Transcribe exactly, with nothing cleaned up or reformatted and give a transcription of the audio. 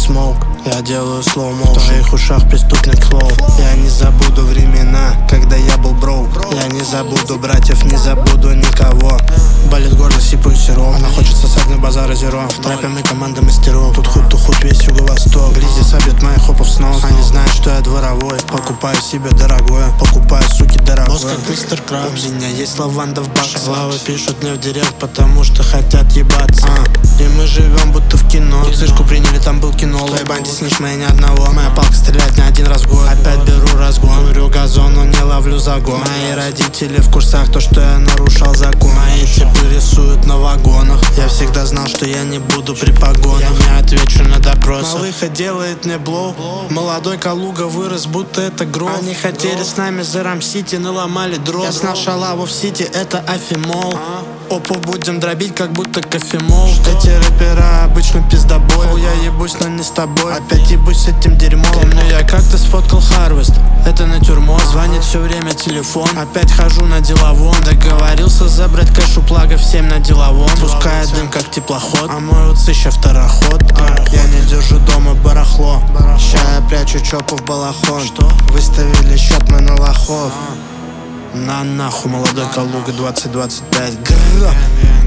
смоук, я делаю slow motion. В твоих ушах преступный флоу. Я не забуду времена, когда я был броук. Я не забуду братьев, не забуду никого. Болит горло, сипаю сироп. Она хочет сосать на базар зеро. В трапе мы команда мастеров. Тут худ, тут худ, весь юго-восток. Гризи собьет моих хопов с ног. Они знают, что я дворовой. Покупаю себе дорогое, покупаю, суки, дорогое. Босс как мистер Крабс. У меня есть лаванда в баксах. Славы пишут мне в директ, потому что хотят ебаться. а. И мы живем будто в кино. Цышку приняли, там был кино. В твоей банде снишь моя ни одного. Моя палка стреляет не один раз в год. Опять беру разгон. Курю газон, но не ловлю загон. Мои родители в курсах, то, что я нарушал закон. Мои типы рисуют на вагонах. Я всегда знал, что я не буду при погонах. Я не отвечу на допросы. Малыха делает мне блоу. Молодой Калуга вырос, будто это гроб. Они хотели с нами за Рам-Сити, наломали дров. Я знал шалаву в Сити, это Афимол. Опу будем дробить, как будто кофемол. Эти рэпера обычно пиздобой. Фу, я ебусь, но не с тобой. Опять ебусь с этим дерьмом. Помню, я как-то сфоткал Харвест. Это натюрморт. Звонит все время телефон. Опять хожу на деловом. Договорился забрать кэш у плагов семь на деловом. Пускает дым, как теплоход. А мой уц еще второход. а, Я не держу дома барахло. Ща я прячу чопу в балахон. Выставили счет мы на лохов. На нахуй, молодой Калуга двадцать двадцать пять. Грррр.